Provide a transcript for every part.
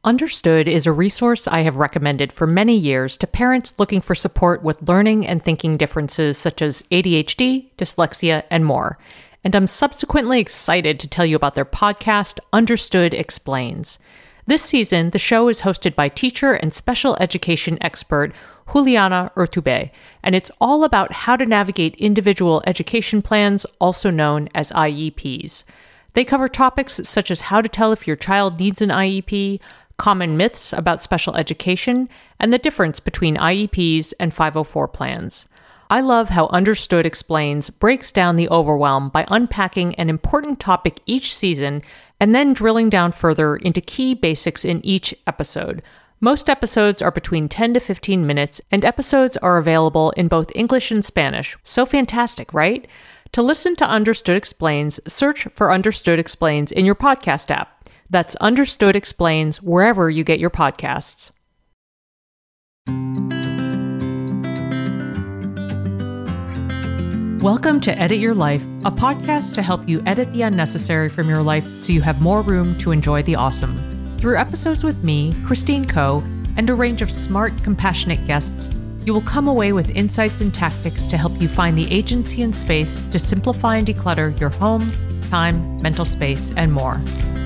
Understood is a resource I have recommended for many years to parents looking for support with learning and thinking differences such as ADHD, dyslexia, and more. And I'm subsequently excited to tell you about their podcast, Understood Explains. This season, the show is hosted by teacher and special education expert Juliana Urtubey, and it's all about how to navigate individual education plans, also known as IEPs. They cover topics such as how to tell if your child needs an IEP, common myths about special education, and the difference between IEPs and 504 plans. I love how Understood Explains breaks down the overwhelm by unpacking an important topic each season and then drilling down further into key basics in each episode. Most episodes are between 10 to 15 minutes, and episodes are available in both English and Spanish. So fantastic, right? To listen to Understood Explains, search for Understood Explains in your podcast app. That's Understood Explains wherever you get your podcasts. Welcome to Edit Your Life, a podcast to help you edit the unnecessary from your life so you have more room to enjoy the awesome. Through episodes with me, Christine Coe, and a range of smart, compassionate guests, you will come away with insights and tactics to help you find the agency and space to simplify and declutter your home, time, mental space, and more.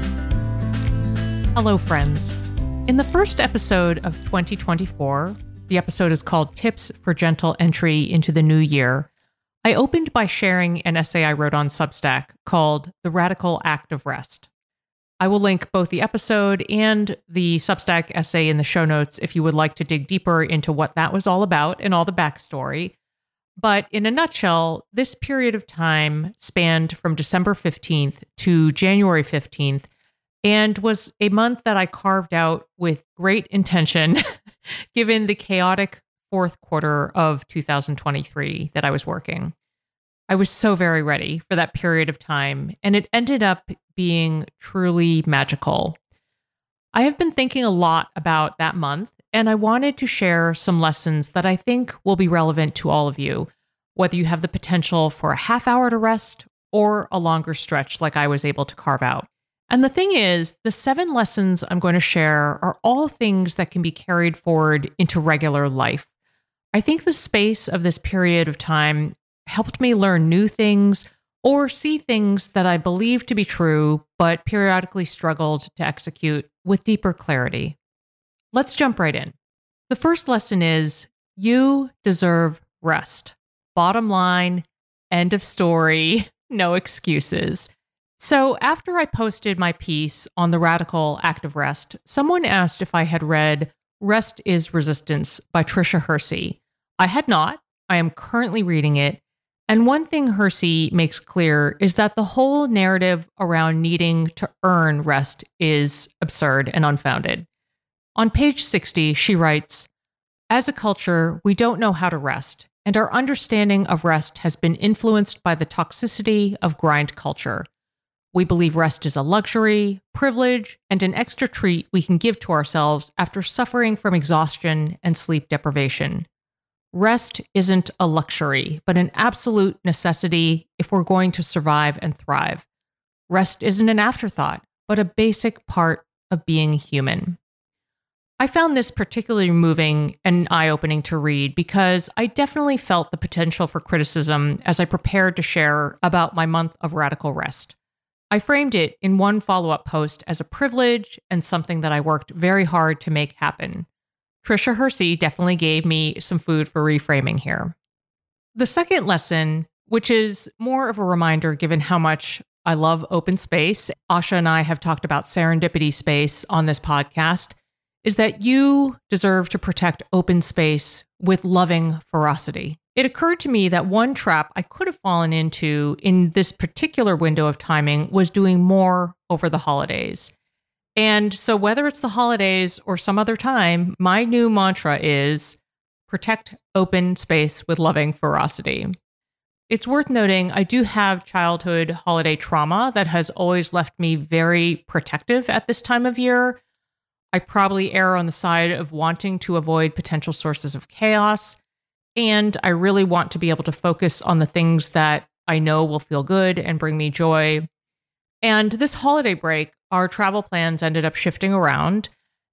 Hello, friends. In the first episode of 2024, the episode is called Tips for Gentle Entry into the New Year. I opened by sharing an essay I wrote on Substack called The Radical Act of Rest. I will link both the episode and the Substack essay in the show notes if you would like to dig deeper into what that was all about and all the backstory. But in a nutshell, this period of time spanned from December 15th to January 15th and was a month that I carved out with great intention, given the chaotic fourth quarter of 2023 that I was working. I was so very ready for that period of time, and it ended up being truly magical. I have been thinking a lot about that month, and I wanted to share some lessons that I think will be relevant to all of you, whether you have the potential for a half hour to rest or a longer stretch like I was able to carve out. And the thing is, the 7 lessons I'm going to share are all things that can be carried forward into regular life. I think the space of this period of time helped me learn new things or see things that I believed to be true, but periodically struggled to execute with deeper clarity. Let's jump right in. The first lesson is you deserve rest. Bottom line, end of story, no excuses. So after I posted my piece on the Radical Act of Rest, someone asked if I had read Rest is Resistance by Tricia Hersey. I had not. I am currently reading it. And one thing Hersey makes clear is that the whole narrative around needing to earn rest is absurd and unfounded. On page 60, she writes, "As a culture, we don't know how to rest, and our understanding of rest has been influenced by the toxicity of grind culture. We believe rest is a luxury, privilege, and an extra treat we can give to ourselves after suffering from exhaustion and sleep deprivation. Rest isn't a luxury, but an absolute necessity if we're going to survive and thrive. Rest isn't an afterthought, but a basic part of being human." I found this particularly moving and eye-opening to read because I definitely felt the potential for criticism as I prepared to share about my month of radical rest. I framed it in one follow-up post as a privilege and something that I worked very hard to make happen. Tricia Hersey definitely gave me some food for reframing here. The second lesson, which is more of a reminder given how much I love open space, Asha and I have talked about serendipity space on this podcast, is that you deserve to protect open space with loving ferocity. It occurred to me that one trap I could have fallen into in this particular window of timing was doing more over the holidays. And so whether it's the holidays or some other time, my new mantra is protect open space with loving ferocity. It's worth noting I do have childhood holiday trauma that has always left me very protective at this time of year. I probably err on the side of wanting to avoid potential sources of chaos. And I really want to be able to focus on the things that I know will feel good and bring me joy. And this holiday break, our travel plans ended up shifting around.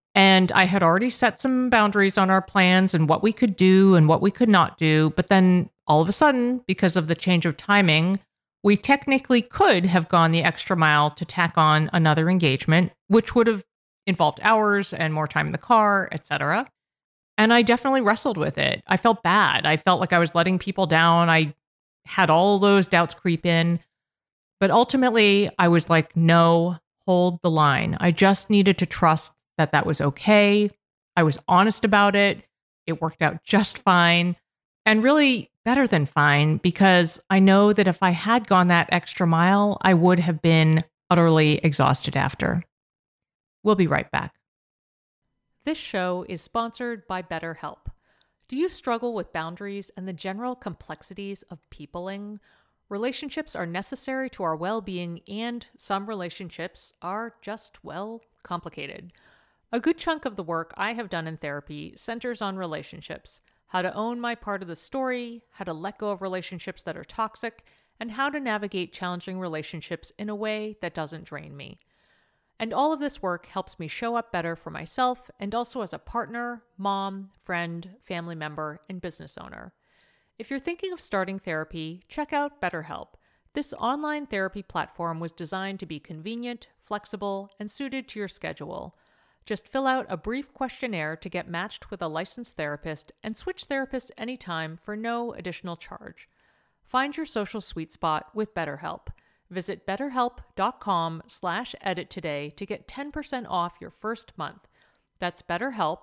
And I had already set some boundaries on our plans and what we could do and what we could not do. But then all of a sudden, because of the change of timing, we technically could have gone the extra mile to tack on another engagement, which would have involved hours and more time in the car, etc. And I definitely wrestled with it. I felt bad. I felt like I was letting people down. I had all those doubts creep in. But ultimately, I was like, no, hold the line. I just needed to trust that that was okay. I was honest about it. It worked out just fine. And really better than fine, because I know that if I had gone that extra mile, I would have been utterly exhausted after. We'll be right back. This show is sponsored by BetterHelp. Do you struggle with boundaries and the general complexities of peopling? Relationships are necessary to our well-being, and some relationships are just, well, complicated. A good chunk of the work I have done in therapy centers on relationships, how to own my part of the story, how to let go of relationships that are toxic, and how to navigate challenging relationships in a way that doesn't drain me. And all of this work helps me show up better for myself and also as a partner, mom, friend, family member, and business owner. If you're thinking of starting therapy, check out BetterHelp. This online therapy platform was designed to be convenient, flexible, and suited to your schedule. Just fill out a brief questionnaire to get matched with a licensed therapist and switch therapists anytime for no additional charge. Find your social sweet spot with BetterHelp. Visit betterhelp.com/edit today to get 10% off your first month. That's BetterHelp,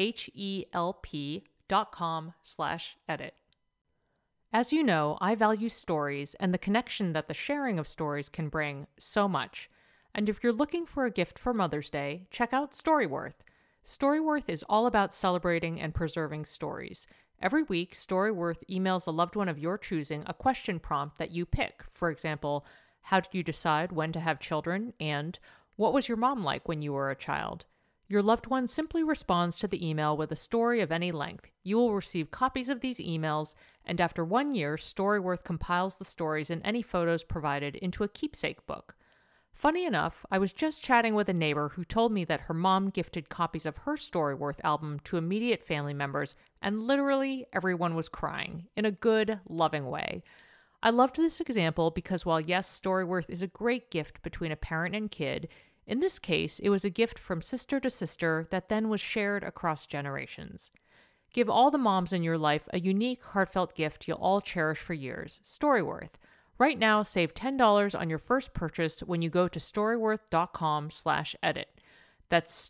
HELP.com/edit. As you know, I value stories and the connection that the sharing of stories can bring so much. And if you're looking for a gift for Mother's Day, check out Storyworth. Storyworth is all about celebrating and preserving stories. Every week, Storyworth emails a loved one of your choosing a question prompt that you pick. For example, how did you decide when to have children? And what was your mom like when you were a child? Your loved one simply responds to the email with a story of any length. You will receive copies of these emails, and after 1 year, Storyworth compiles the stories and any photos provided into a keepsake book. Funny enough, I was just chatting with a neighbor who told me that her mom gifted copies of her Storyworth album to immediate family members, and literally everyone was crying, in a good, loving way. I loved this example because while yes, Storyworth is a great gift between a parent and kid, in this case, it was a gift from sister to sister that then was shared across generations. Give all the moms in your life a unique, heartfelt gift you'll all cherish for years, Storyworth. Right now, save $10 on your first purchase when you go to storyworth.com/edit. That's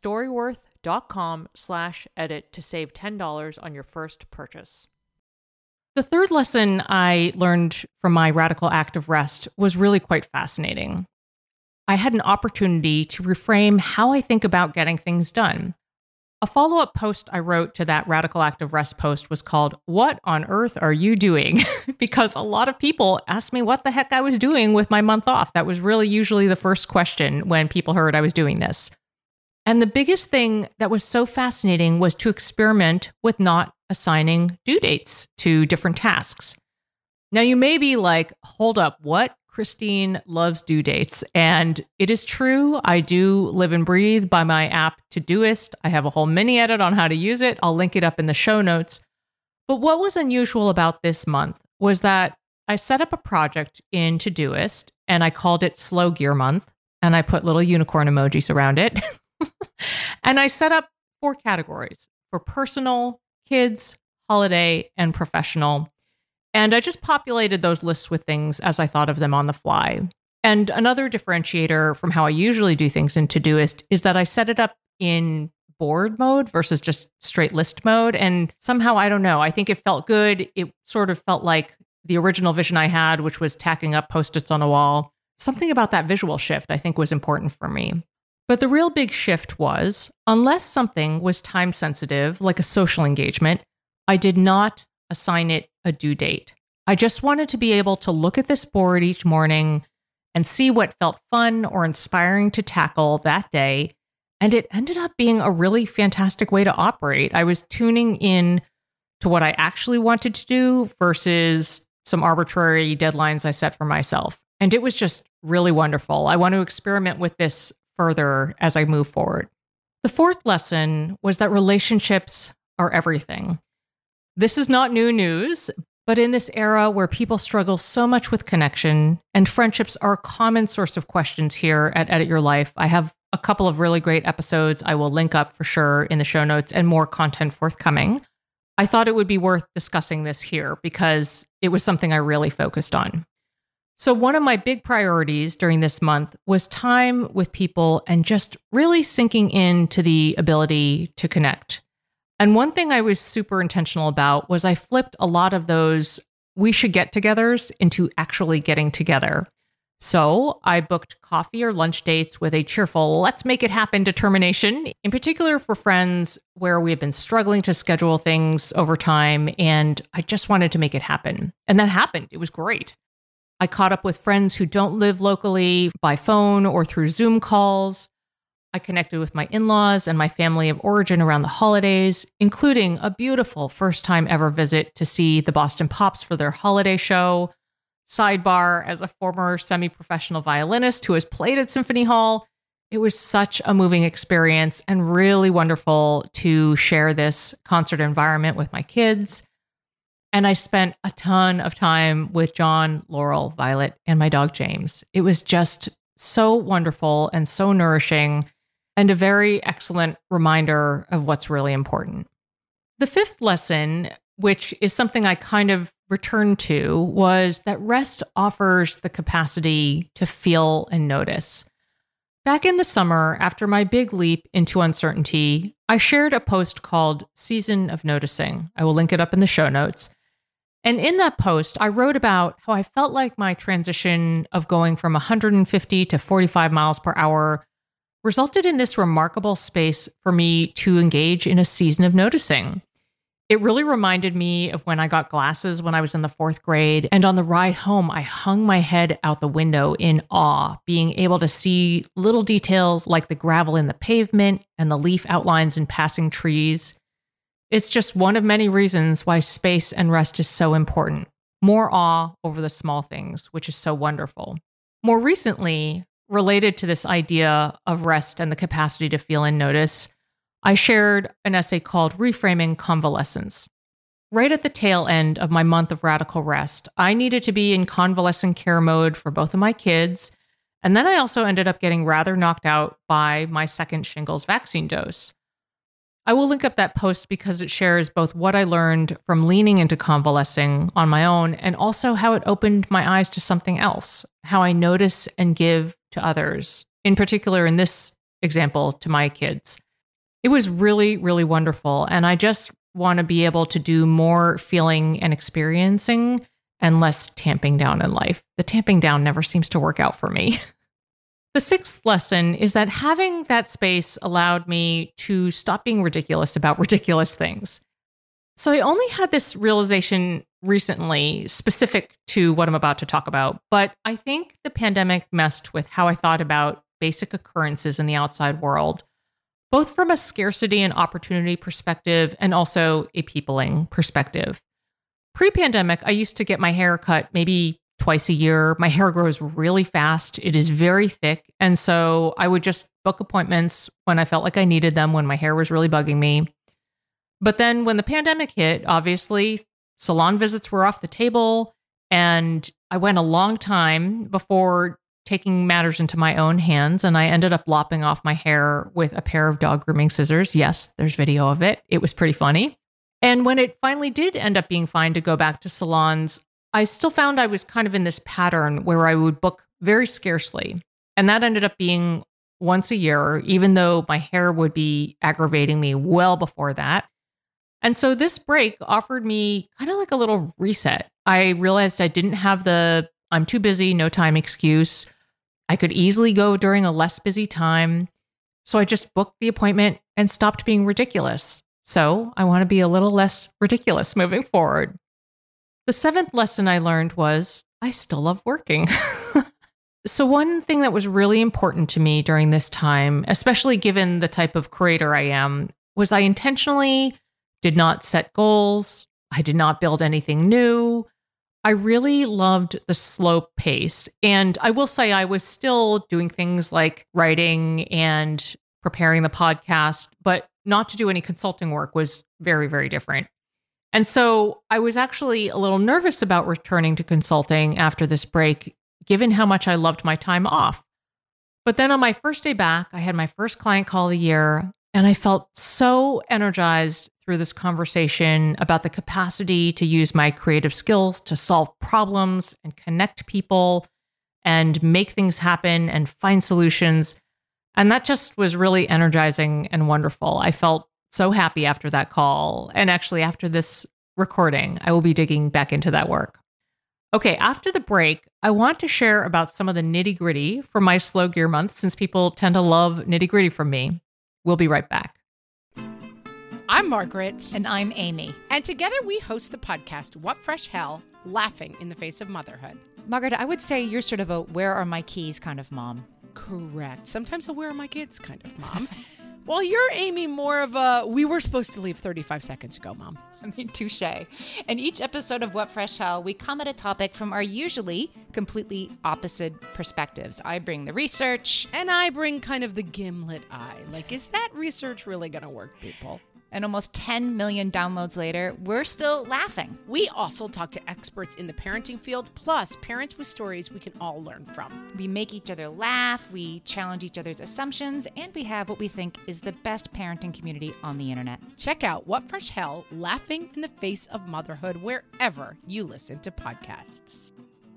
storyworth.com/edit to save $10 on your first purchase. The third lesson I learned from my radical act of rest was really quite fascinating. I had an opportunity to reframe how I think about getting things done. A follow-up post I wrote to that radical act of rest post was called, "What on earth are you doing?" Because a lot of people asked me what the heck I was doing with my month off. That was really usually the first question when people heard I was doing this. And the biggest thing that was so fascinating was to experiment with not assigning due dates to different tasks. Now you may be like, hold up, what? Christine loves due dates. And it is true. I do live and breathe by my app Todoist. I have a whole mini edit on how to use it. I'll link it up in the show notes. But what was unusual about this month was that I set up a project in Todoist and I called it Slow Gear Month. And I put little unicorn emojis around it. And I set up 4 categories for personal, kids, holiday, and professional. And I just populated those lists with things as I thought of them on the fly. And another differentiator from how I usually do things in Todoist is that I set it up in board mode versus just straight list mode. And somehow, I don't know, I think it felt good. It sort of felt like the original vision I had, which was tacking up Post-its on a wall. Something about that visual shift I think was important for me. But the real big shift was, unless something was time sensitive, like a social engagement, I did not assign it a due date. I just wanted to be able to look at this board each morning and see what felt fun or inspiring to tackle that day. And it ended up being a really fantastic way to operate. I was tuning in to what I actually wanted to do versus some arbitrary deadlines I set for myself. And it was just really wonderful. I want to experiment with this further as I move forward. The fourth lesson was that relationships are everything. This is not new news, but in this era where people struggle so much with connection and friendships are a common source of questions here at Edit Your Life, I have a couple of really great episodes I will link up for sure in the show notes and more content forthcoming. I thought it would be worth discussing this here because it was something I really focused on. So one of my big priorities during this month was time with people and just really sinking into the ability to connect. And one thing I was super intentional about was I flipped a lot of those we should get togethers into actually getting together. So I booked coffee or lunch dates with a cheerful, let's make it happen determination, in particular for friends where we have been struggling to schedule things over time. And I just wanted to make it happen. And that happened. It was great. I caught up with friends who don't live locally by phone or through Zoom calls. I connected with my in-laws and my family of origin around the holidays, including a beautiful first-time ever visit to see the Boston Pops for their holiday show. Sidebar, as a former semi-professional violinist who has played at Symphony Hall, it was such a moving experience and really wonderful to share this concert environment with my kids. And I spent a ton of time with John, Laurel, Violet, and my dog James. It was just so wonderful and so nourishing and a very excellent reminder of what's really important. The fifth lesson, which is something I kind of returned to, was that rest offers the capacity to feel and notice. Back in the summer, after my big leap into uncertainty, I shared a post called Season of Noticing. I will link it up in the show notes. And in that post, I wrote about how I felt like my transition of going from 150 to 45 miles per hour resulted in this remarkable space for me to engage in a season of noticing. It really reminded me of when I got glasses when I was in the fourth grade. And on the ride home, I hung my head out the window in awe, being able to see little details like the gravel in the pavement and the leaf outlines in passing trees. It's just one of many reasons why space and rest is so important. More awe over the small things, which is so wonderful. More recently, related to this idea of rest and the capacity to feel and notice, I shared an essay called Reframing Convalescence. Right at the tail end of my month of radical rest, I needed to be in convalescent care mode for both of my kids, and then I also ended up getting rather knocked out by my second shingles vaccine dose. I will link up that post because it shares both what I learned from leaning into convalescing on my own and also how it opened my eyes to something else, how I notice and give to others, in particular in this example, to my kids. It was really, really wonderful. And I just want to be able to do more feeling and experiencing and less tamping down in life. The tamping down never seems to work out for me. The sixth lesson is that having that space allowed me to stop being ridiculous about ridiculous things. So I only had this realization recently specific to what I'm about to talk about, but I think the pandemic messed with how I thought about basic occurrences in the outside world, both from a scarcity and opportunity perspective and also a peopling perspective. Pre-pandemic, I used to get my hair cut maybe twice a year. My hair grows really fast. It is very thick. And so I would just book appointments when I felt like I needed them, when my hair was really bugging me. But then when the pandemic hit, obviously, salon visits were off the table. And I went a long time before taking matters into my own hands. And I ended up lopping off my hair with a pair of dog grooming scissors. Yes, there's video of it. It was pretty funny. And when it finally did end up being fine to go back to salons, I still found I was kind of in this pattern where I would book very scarcely. And that ended up being once a year, even though my hair would be aggravating me well before that. And so this break offered me kind of like a little reset. I realized I didn't have the I'm too busy, no time excuse. I could easily go during a less busy time. So I just booked the appointment and stopped being ridiculous. So I want to be a little less ridiculous moving forward. The seventh lesson I learned was I still love working. So one thing that was really important to me during this time, especially given the type of creator I am, was I intentionally did not set goals. I did not build anything new. I really loved the slow pace. And I will say I was still doing things like writing and preparing the podcast, but not to do any consulting work was very, very different. And so I was actually a little nervous about returning to consulting after this break, given how much I loved my time off. But then on my first day back, I had my first client call of the year, and I felt so energized through this conversation about the capacity to use my creative skills to solve problems and connect people and make things happen and find solutions. And that just was really energizing and wonderful. I felt so happy after that call. And actually, after this recording, I will be digging back into that work. Okay, after the break, I want to share about some of the nitty gritty from my slow gear month, since people tend to love nitty gritty from me. We'll be right back. I'm Margaret. And I'm Amy. And together we host the podcast, What Fresh Hell? Laughing in the Face of Motherhood. Margaret, I would say you're sort of a where are my keys kind of mom. Correct. Sometimes a where are my kids kind of mom. Well, you're, Amy, more of a we were supposed to leave 35 seconds ago, mom. I mean, touche. In each episode of What Fresh Hell, we come at a topic from our usually completely opposite perspectives. I bring the research. And I bring kind of the gimlet eye. Like, is that research really going to work, people? And almost 10 million downloads later, we're still laughing. We also talk to experts in the parenting field, plus parents with stories we can all learn from. We make each other laugh, we challenge each other's assumptions, and we have what we think is the best parenting community on the internet. Check out What Fresh Hell? Laughing in the Face of Motherhood wherever you listen to podcasts.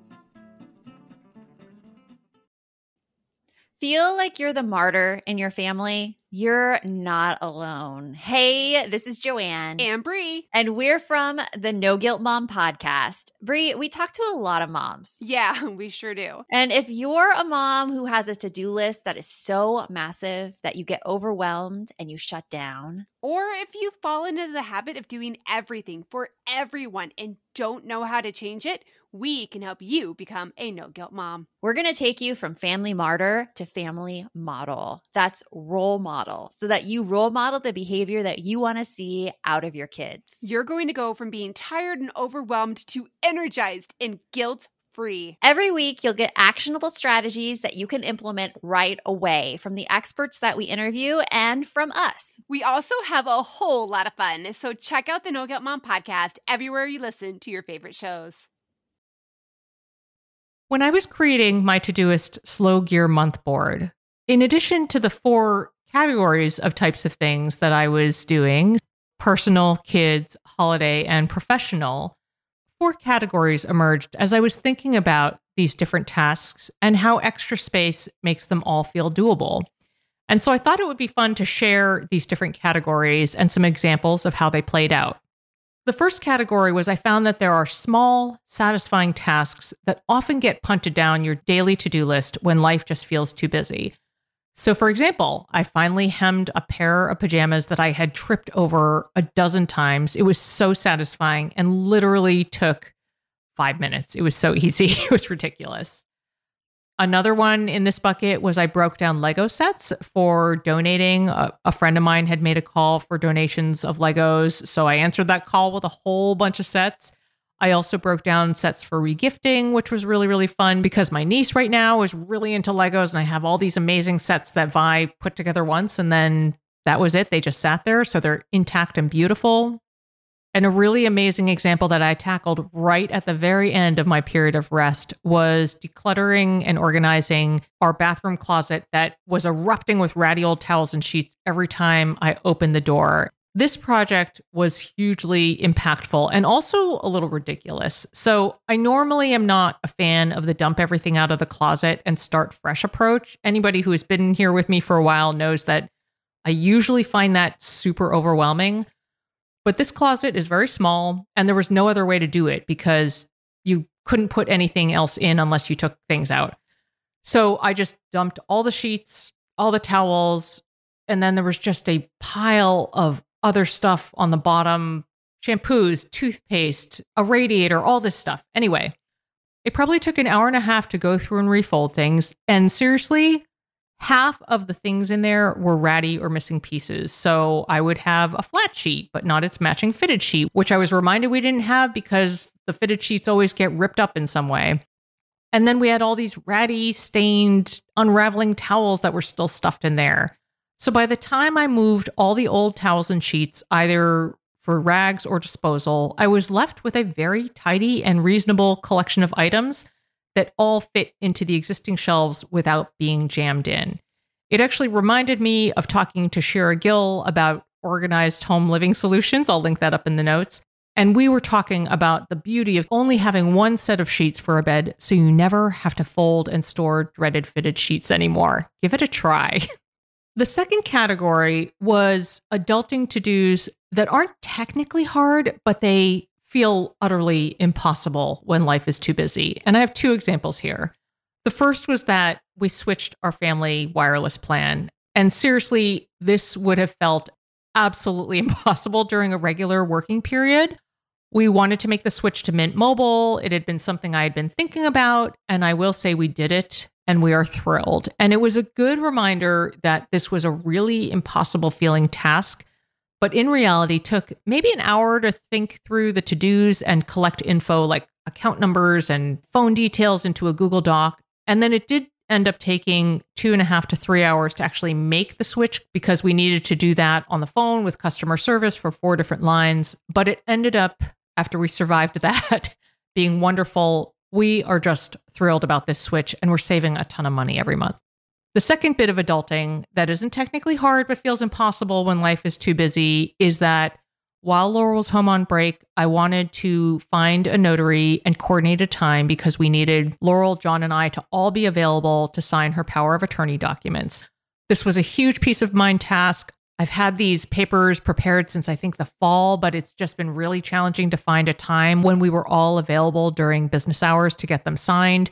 Feel like you're the martyr in your family? You're not alone. Hey, this is Joanne. And Bree. And we're from the No Guilt Mom podcast. Bree, we talk to a lot of moms. Yeah, we sure do. And if you're a mom who has a to-do list that is so massive that you get overwhelmed and you shut down, or if you've fallen into the habit of doing everything for everyone and don't know how to change it, we can help you become a no-guilt mom. we're going to take you from family martyr to family model. That's role model, so that you role model the behavior that you want to see out of your kids. You're going to go from being tired and overwhelmed to energized and guilt-free. Every week, you'll get actionable strategies that you can implement right away from the experts that we interview and from us. We also have a whole lot of fun, so check out the No Guilt Mom podcast everywhere you listen to your favorite shows. When I was creating my Todoist slow gear month board, in addition to the 4 categories of types of things that I was doing, personal, kids, holiday, and professional, 4 categories emerged as I was thinking about these different tasks and how extra space makes them all feel doable. And so I thought it would be fun to share these different categories and some examples of how they played out. The first category was I found that there are small, satisfying tasks that often get punted down your daily to-do list when life just feels too busy. So, for example, I finally hemmed a pair of pajamas that I had tripped over a dozen times. It was so satisfying and literally took 5 minutes. It was so easy. It was ridiculous. Another one in this bucket was I broke down Lego sets for donating. A friend of mine had made a call for donations of Legos, so I answered that call with a whole bunch of sets. I also broke down sets for regifting, which was really, really fun because my niece right now is really into Legos and I have all these amazing sets that Vi put together once and then that was it. They just sat there, so they're intact and beautiful. And a really amazing example that I tackled right at the very end of my period of rest was decluttering and organizing our bathroom closet that was erupting with ratty old towels and sheets every time I opened the door. This project was hugely impactful and also a little ridiculous. So I normally am not a fan of the dump everything out of the closet and start fresh approach. Anybody who has been here with me for a while knows that I usually find that super overwhelming. But this closet is very small and there was no other way to do it because you couldn't put anything else in unless you took things out. So I just dumped all the sheets, all the towels, and then there was just a pile of other stuff on the bottom, shampoos, toothpaste, a radiator, all this stuff. Anyway, it probably took an hour and a half to go through and refold things. And seriously, half of the things in there were ratty or missing pieces. So I would have a flat sheet, but not its matching fitted sheet, which I was reminded we didn't have because the fitted sheets always get ripped up in some way. And then we had all these ratty, stained, unraveling towels that were still stuffed in there. So by the time I moved all the old towels and sheets, either for rags or disposal, I was left with a very tidy and reasonable collection of items that all fit into the existing shelves without being jammed in. It actually reminded me of talking to Shira Gill about organized home living solutions. I'll link that up in the notes. And we were talking about the beauty of only having one set of sheets for a bed so you never have to fold and store dreaded fitted sheets anymore. Give it a try. The second category was adulting to-dos that aren't technically hard, but they feel utterly impossible when life is too busy. And I have two examples here. The first was that we switched our family wireless plan. And seriously, this would have felt absolutely impossible during a regular working period. We wanted to make the switch to Mint Mobile. It had been something I had been thinking about, and I will say we did it, and we are thrilled. And it was a good reminder that this was a really impossible feeling task, but in reality took maybe an hour to think through the to-dos and collect info like account numbers and phone details into a Google Doc. And then it did end up taking 2.5 to 3 hours to actually make the switch because we needed to do that on the phone with customer service for 4 different lines. But it ended up, after we survived that, being wonderful. We are just thrilled about this switch, and we're saving a ton of money every month. The second bit of adulting that isn't technically hard but feels impossible when life is too busy is that while Laurel was home on break, I wanted to find a notary and coordinate a time because we needed Laurel, John, and I to all be available to sign her power of attorney documents. This was a huge peace of mind task. I've had these papers prepared since I think the fall, but it's just been really challenging to find a time when we were all available during business hours to get them signed.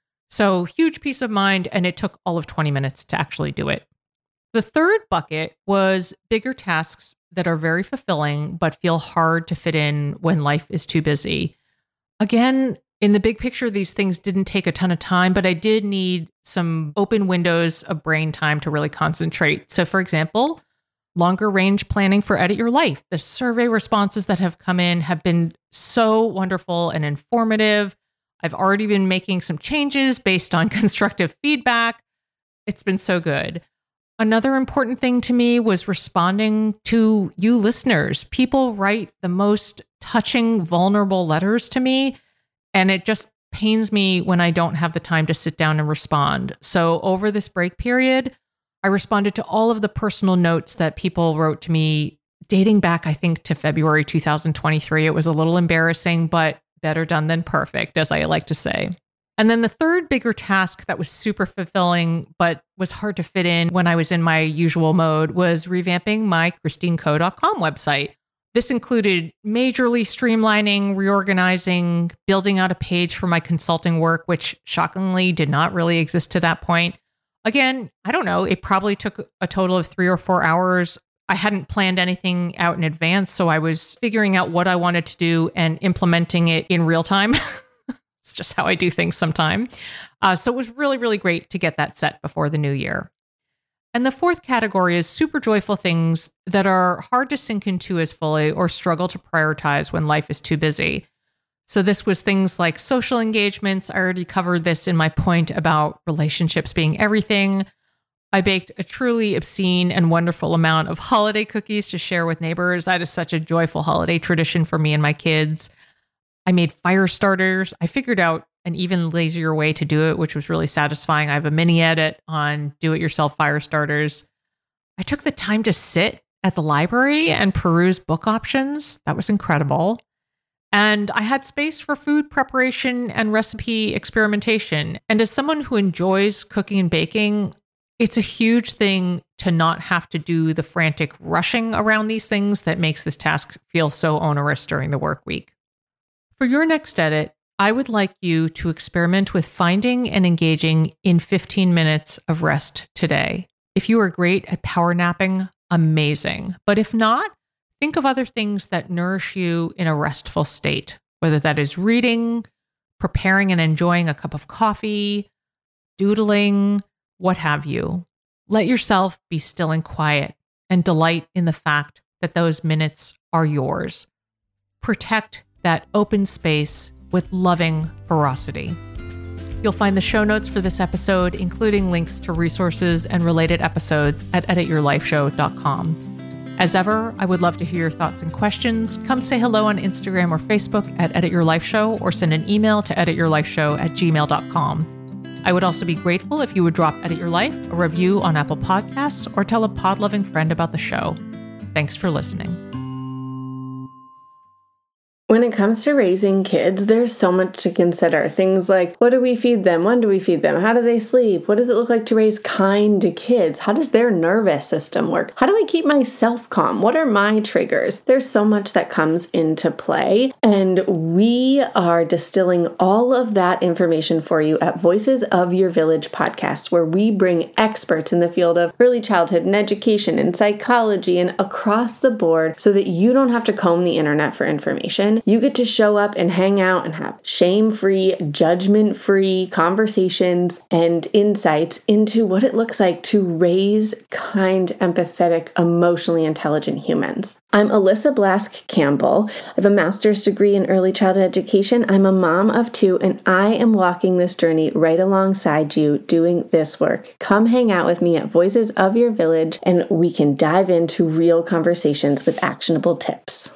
So huge peace of mind, and it took all of 20 minutes to actually do it. The third bucket was bigger tasks that are very fulfilling, but feel hard to fit in when life is too busy. Again, in the big picture, these things didn't take a ton of time, but I did need some open windows of brain time to really concentrate. So for example, longer range planning for Edit Your Life. The survey responses that have come in have been so wonderful and informative. I've already been making some changes based on constructive feedback. It's been so good. Another important thing to me was responding to you listeners. People write the most touching, vulnerable letters to me, and it just pains me when I don't have the time to sit down and respond. So over this break period, I responded to all of the personal notes that people wrote to me dating back, I think, to February 2023. It was a little embarrassing, but better done than perfect, as I like to say. And then the third bigger task that was super fulfilling, but was hard to fit in when I was in my usual mode, was revamping my ChristineCo.com website. This included majorly streamlining, reorganizing, building out a page for my consulting work, which shockingly did not really exist to that point. Again, I don't know, it probably took a total of 3 or 4 hours. I hadn't planned anything out in advance, so I was figuring out what I wanted to do and implementing it in real time. It's just how I do things sometimes. So it was really, really great to get that set before the new year. And the fourth category is super joyful things that are hard to sink into as fully or struggle to prioritize when life is too busy. So this was things like social engagements. I already covered this in my point about relationships being everything. I baked a truly obscene and wonderful amount of holiday cookies to share with neighbors. That is such a joyful holiday tradition for me and my kids. I made fire starters. I figured out an even lazier way to do it, which was really satisfying. I have a mini edit on do-it-yourself fire starters. I took the time to sit at the library and peruse book options. That was incredible. And I had space for food preparation and recipe experimentation. And as someone who enjoys cooking and baking, it's a huge thing to not have to do the frantic rushing around these things that makes this task feel so onerous during the work week. For your next edit, I would like you to experiment with finding and engaging in 15 minutes of rest today. If you are great at power napping, amazing. But if not, think of other things that nourish you in a restful state, whether that is reading, preparing and enjoying a cup of coffee, doodling, what have you. Let yourself be still and quiet and delight in the fact that those minutes are yours. Protect that open space with loving ferocity. You'll find the show notes for this episode, including links to resources and related episodes at edityourlifeshow.com. As ever, I would love to hear your thoughts and questions. Come say hello on Instagram or Facebook at Edit Your Life Show, or send an email to edityourlifeshow@gmail.com. I would also be grateful if you would drop Edit Your Life a review on Apple Podcasts or tell a pod-loving friend about the show. Thanks for listening. When it comes to raising kids, there's so much to consider. Things like, what do we feed them? When do we feed them? How do they sleep? What does it look like to raise kind kids? How does their nervous system work? How do I keep myself calm? What are my triggers? There's so much that comes into play, and we are distilling all of that information for you at Voices of Your Village podcast, where we bring experts in the field of early childhood and education and psychology and across the board so that you don't have to comb the internet for information. You get to show up and hang out and have shame-free, judgment-free conversations and insights into what it looks like to raise kind, empathetic, emotionally intelligent humans. I'm Alyssa Blask Campbell. I have a master's degree in early childhood education. I'm a mom of 2, and I am walking this journey right alongside you doing this work. Come hang out with me at Voices of Your Village, and we can dive into real conversations with actionable tips.